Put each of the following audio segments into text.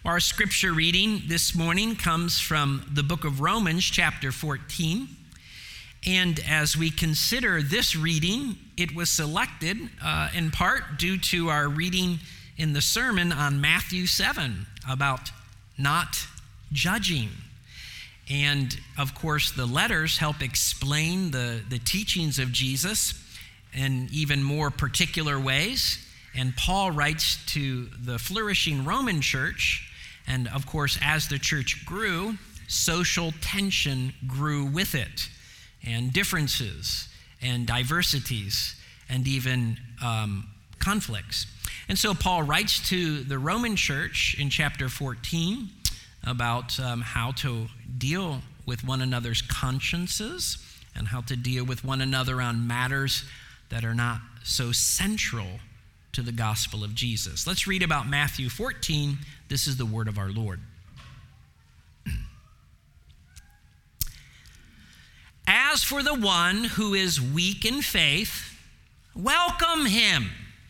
Our scripture reading this morning comes from the book of Romans, chapter 14. And as we consider this reading, it was selected in part due to our reading in the sermon on Matthew 7 about not judging. And of course, the letters help explain the teachings of Jesus in even more particular ways. And Paul writes to the flourishing Roman church. And of course, as the church grew, social tension grew with it, and differences and diversities and even conflicts. And so Paul writes to the Roman church in chapter 14 about how to deal with one another's consciences and how to deal with one another on matters that are not so central to the gospel of Jesus. Let's read about Matthew 14. This is the word of our Lord. As for the one who is weak in faith, welcome him,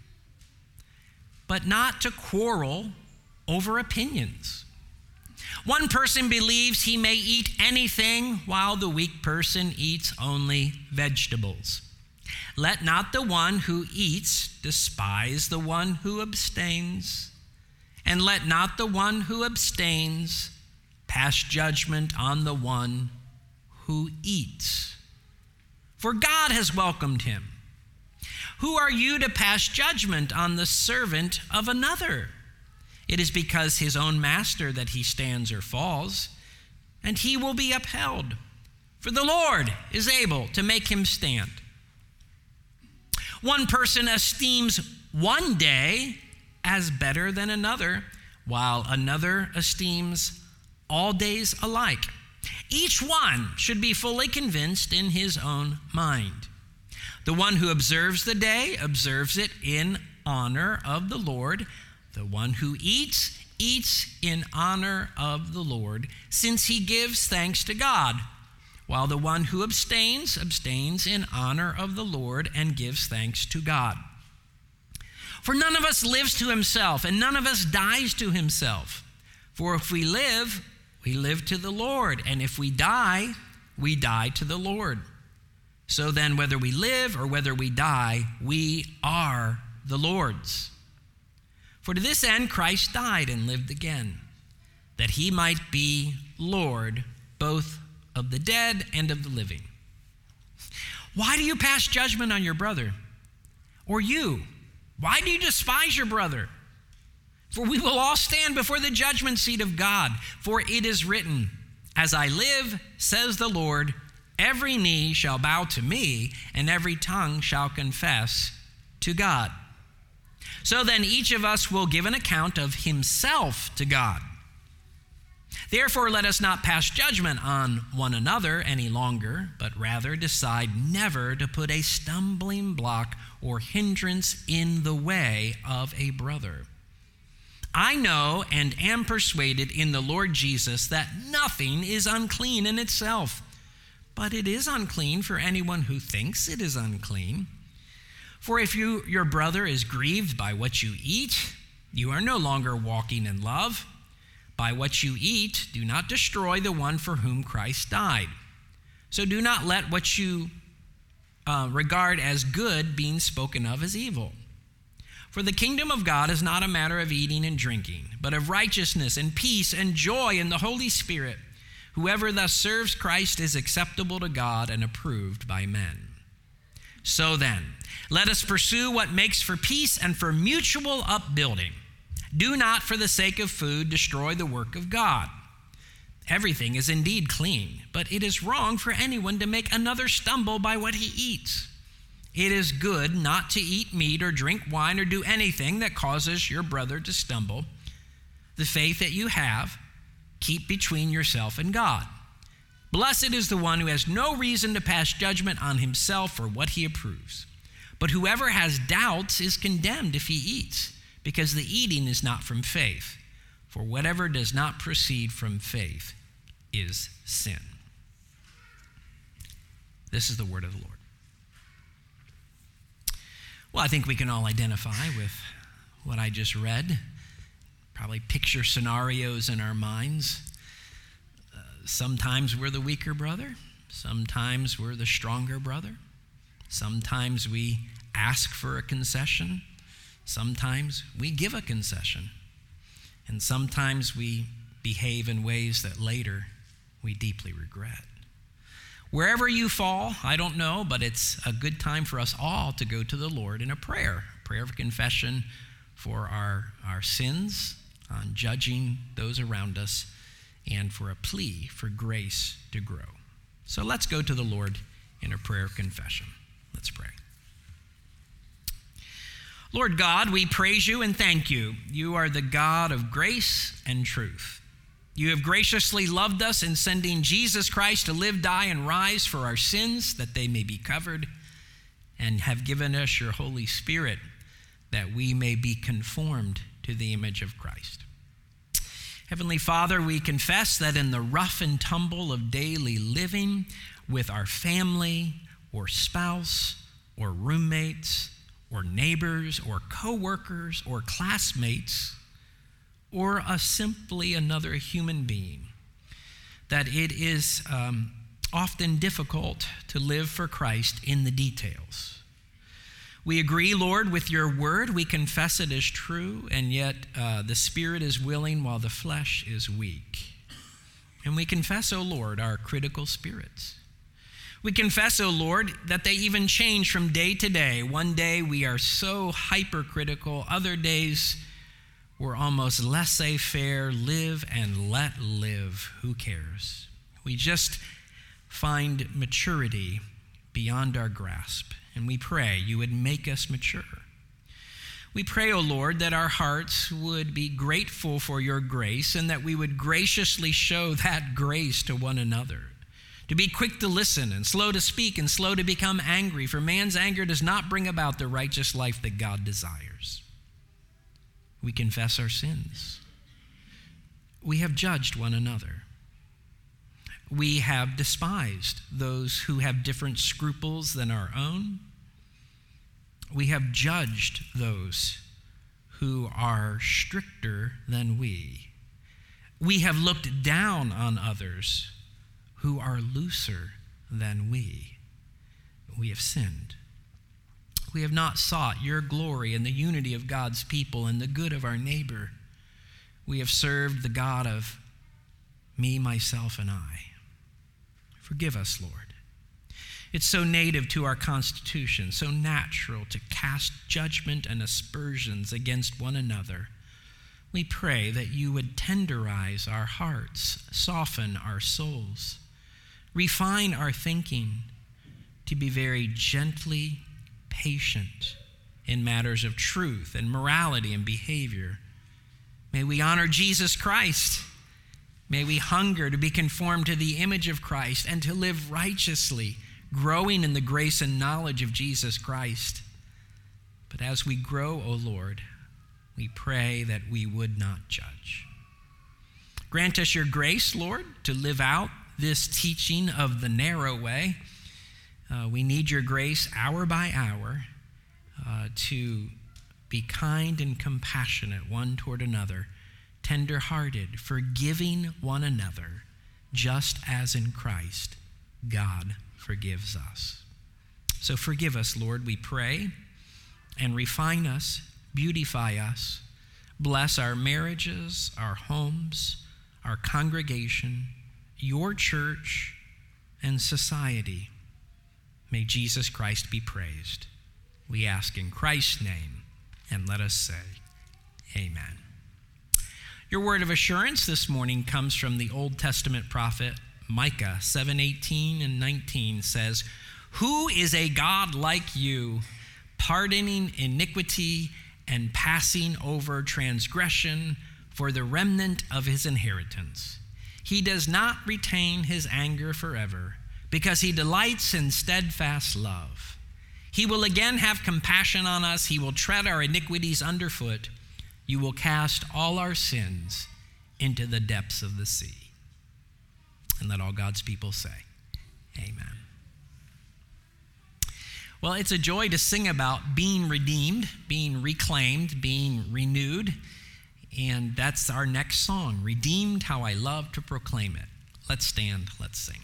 but not to quarrel over opinions. One person believes he may eat anything, while the weak person eats only vegetables. Let not the one who eats despise the one who abstains, and let not the one who abstains pass judgment on the one who eats. For God has welcomed him. Who are you to pass judgment on the servant of another? It is because his own master that he stands or falls, and he will be upheld. For the Lord is able to make him stand. One person esteems one day as better than another, while another esteems all days alike. Each one should be fully convinced in his own mind. The one who observes the day observes it in honor of the Lord. The one who eats, eats in honor of the Lord, since he gives thanks to God, while the one who abstains, abstains in honor of the Lord and gives thanks to God. For none of us lives to himself, and none of us dies to himself. For if we live to the Lord, and if we die to the Lord. So then, whether we live or whether we die, we are the Lord's. For to this end Christ died and lived again, that he might be Lord both of the dead and of the living. Why do you pass judgment on your brother? Or you, why do you despise your brother? For we will all stand before the judgment seat of God. For it is written, as I live, says the Lord, every knee shall bow to me, and every tongue shall confess to God. So then each of us will give an account of himself to God. Therefore, let us not pass judgment on one another any longer, but rather decide never to put a stumbling block or hindrance in the way of a brother. I know and am persuaded in the Lord Jesus that nothing is unclean in itself, but it is unclean for anyone who thinks it is unclean. For if your brother is grieved by what you eat, you are no longer walking in love. By what you eat, do not destroy the one for whom Christ died. So do not let what you regard as good being spoken of as evil. For the kingdom of God is not a matter of eating and drinking, but of righteousness and peace and joy in the Holy Spirit. Whoever thus serves Christ is acceptable to God and approved by men. So then, let us pursue what makes for peace and for mutual upbuilding. Do not, for the sake of food, destroy the work of God. Everything is indeed clean, but it is wrong for anyone to make another stumble by what he eats. It is good not to eat meat or drink wine or do anything that causes your brother to stumble. The faith that you have, keep between yourself and God. Blessed is the one who has no reason to pass judgment on himself for what he approves. But whoever has doubts is condemned if he eats, because the eating is not from faith. For whatever does not proceed from faith is sin. This is the word of the Lord. Well, I think we can all identify with what I just read. probably picture scenarios in our minds. Sometimes we're the weaker brother. Sometimes we're the stronger brother. Sometimes we ask for a concession. Sometimes we give a concession. And sometimes we behave in ways that later we deeply regret. Wherever you fall, I don't know, but it's a good time for us all to go to the Lord in a prayer of confession for our sins, on judging those around us, and for a plea for grace to grow. So let's go to the Lord in a prayer of confession. Let's pray. Lord God, we praise you and thank you. You are the God of grace and truth. You have graciously loved us in sending Jesus Christ to live, die, and rise for our sins, that they may be covered, and have given us your Holy Spirit, that we may be conformed to the image of Christ. Heavenly Father, we confess that in the rough and tumble of daily living with our family or spouse or roommates or neighbors or co-workers or classmates or simply another human being, that it is often difficult to live for Christ in the details. We agree, Lord, with your word. We confess it as true, and yet the spirit is willing while the flesh is weak. And we confess, O Lord, our critical spirits. We confess, O Lord, that they even change from day to day. One day we are so hypercritical. Other days we're almost laissez-faire, live and let live. Who cares? We just find maturity beyond our grasp. And we pray you would make us mature. We pray, O Lord, that our hearts would be grateful for your grace and that we would graciously show that grace to one another. To be quick to listen and slow to speak and slow to become angry, for man's anger does not bring about the righteous life that God desires. We confess our sins. We have judged one another. We have despised those who have different scruples than our own. We have judged those who are stricter than we. We have looked down on others who are looser than we. We have sinned. We have not sought your glory and the unity of God's people and the good of our neighbor. We have served the God of me, myself, and I. Forgive us, Lord. It's so native to our Constitution, so natural to cast judgment and aspersions against one another. We pray that you would tenderize our hearts, soften our souls, refine our thinking to be very gently patient in matters of truth and morality and behavior. May we honor Jesus Christ. May we hunger to be conformed to the image of Christ and to live righteously, growing in the grace and knowledge of Jesus Christ. But as we grow, O Lord, we pray that we would not judge. Grant us your grace, Lord, to live out this teaching of the narrow way. We need your grace hour by hour to be kind and compassionate one toward another, tender-hearted, forgiving one another, just as in Christ God forgives us. So forgive us, Lord, we pray, and refine us, beautify us, bless our marriages, our homes, our congregation, your church, and society. May Jesus Christ be praised. We ask in Christ's name, and let us say, amen. Your word of assurance this morning comes from the Old Testament prophet Micah 7:18 and 19 says, "Who is a God like you, pardoning iniquity and passing over transgression for the remnant of his inheritance? He does not retain his anger forever, because he delights in steadfast love. He will again have compassion on us. He will tread our iniquities underfoot. You will cast all our sins into the depths of the sea." And let all God's people say, amen. Well, it's a joy to sing about being redeemed, being reclaimed, being renewed. And that's our next song, Redeemed, How I Love to Proclaim It. Let's stand, let's sing.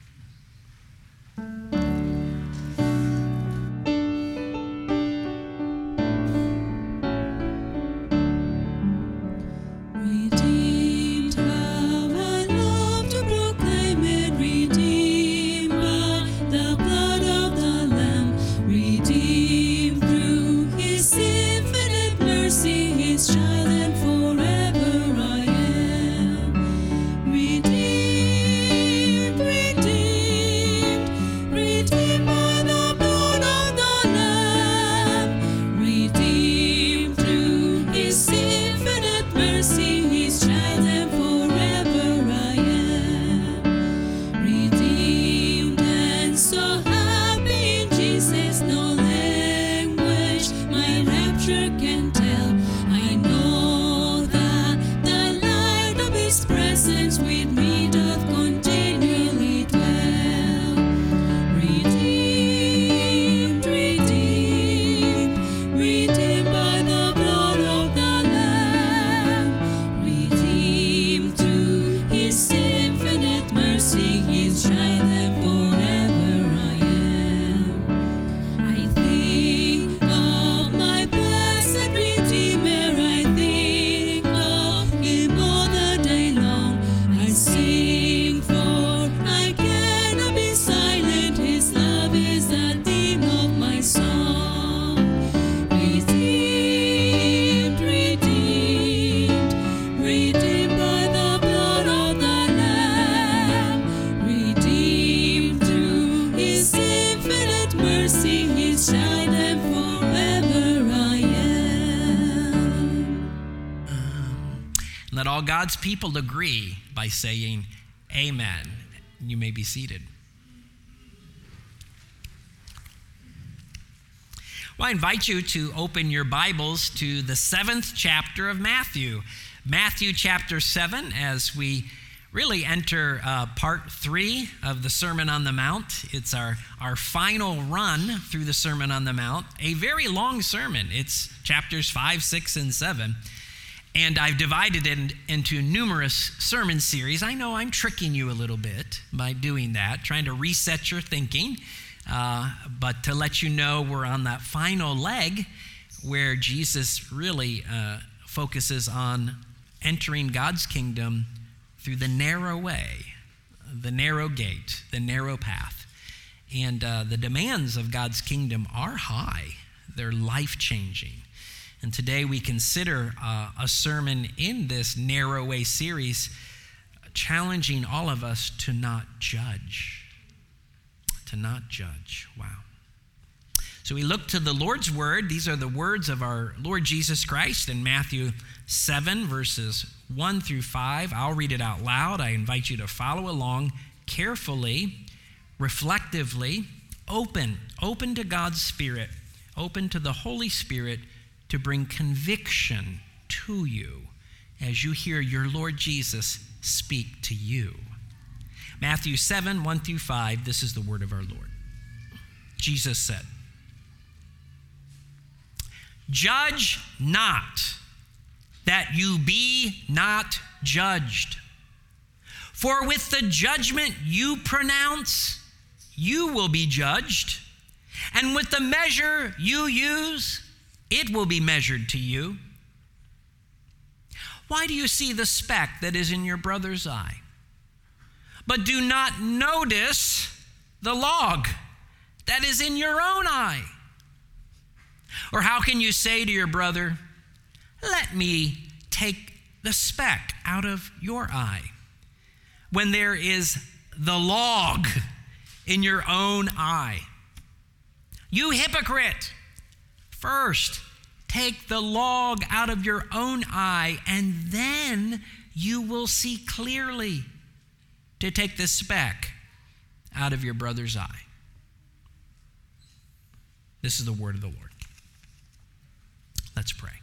Let all God's people agree by saying amen. You may be seated. Well, I invite you to open your Bibles to the 7th chapter of Matthew. Matthew chapter 7, as we really enter part 3 of the Sermon on the Mount. It's our final run through the Sermon on the Mount, a very long sermon. It's chapters 5, 6, and 7. And I've divided it into numerous sermon series. I know I'm tricking you a little bit by doing that, trying to reset your thinking. But to let you know, we're on that final leg where Jesus really focuses on entering God's kingdom through the narrow way, the narrow gate, the narrow path. And the demands of God's kingdom are high. They're life-changing. And today we consider a sermon in this narrow way series, challenging all of us to not judge. To not judge. Wow. So we look to the Lord's word. These are the words of our Lord Jesus Christ in Matthew 7, verses 1 through 5. I'll read it out loud. I invite you to follow along carefully, reflectively, open to God's Spirit, open to the Holy Spirit to bring conviction to you as you hear your Lord Jesus speak to you. Matthew 7, 1 through 5, this is the word of our Lord. Jesus said, "Judge not, that you be not judged. For with the judgment you pronounce, you will be judged. And with the measure you use, it will be measured to you. Why do you see the speck that is in your brother's eye, but do not notice the log that is in your own eye? Or how can you say to your brother, 'Let me take the speck out of your eye,' when there is the log in your own eye? You hypocrite! First, take the log out of your own eye, and then you will see clearly to take the speck out of your brother's eye." This is the word of the Lord. Let's pray.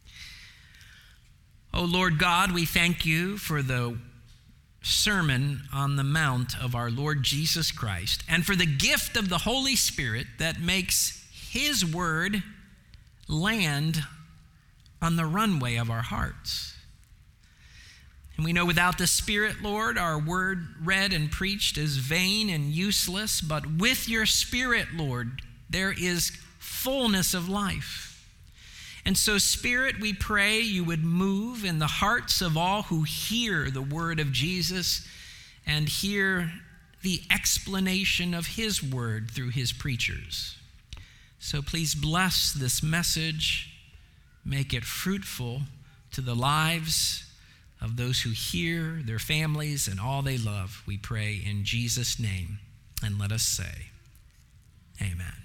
Oh Lord God, we thank you for the Sermon on the Mount of our Lord Jesus Christ, and for the gift of the Holy Spirit that makes his word land on the runway of our hearts. And we know without the Spirit, Lord, our word read and preached is vain and useless, but with your Spirit, Lord, there is fullness of life. And so, Spirit, we pray you would move in the hearts of all who hear the word of Jesus and hear the explanation of his word through his preachers. So please bless this message, make it fruitful to the lives of those who hear, their families, and all they love. We pray in Jesus' name, and let us say, amen.